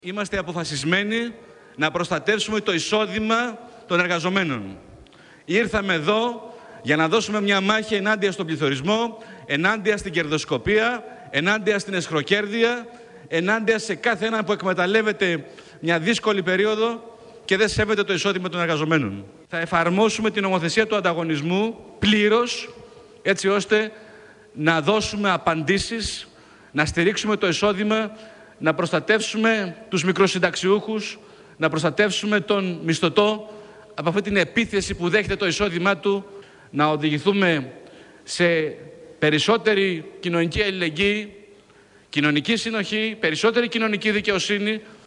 Είμαστε αποφασισμένοι να προστατεύσουμε το εισόδημα των εργαζομένων. Ήρθαμε εδώ για να δώσουμε μια μάχη ενάντια στον πληθωρισμό, ενάντια στην κερδοσκοπία, ενάντια στην αισχροκέρδεια, ενάντια σε κάθε έναν που εκμεταλλεύεται μια δύσκολη περίοδο και δεν σέβεται το εισόδημα των εργαζομένων. Θα εφαρμόσουμε την νομοθεσία του ανταγωνισμού πλήρως, έτσι ώστε να δώσουμε απαντήσεις, να στηρίξουμε το εισόδημα, να προστατεύσουμε τους μικροσυνταξιούχους, να προστατεύσουμε τον μισθωτό από αυτή την επίθεση που δέχεται το εισόδημά του, να οδηγηθούμε σε περισσότερη κοινωνική αλληλεγγύη, κοινωνική συνοχή, περισσότερη κοινωνική δικαιοσύνη,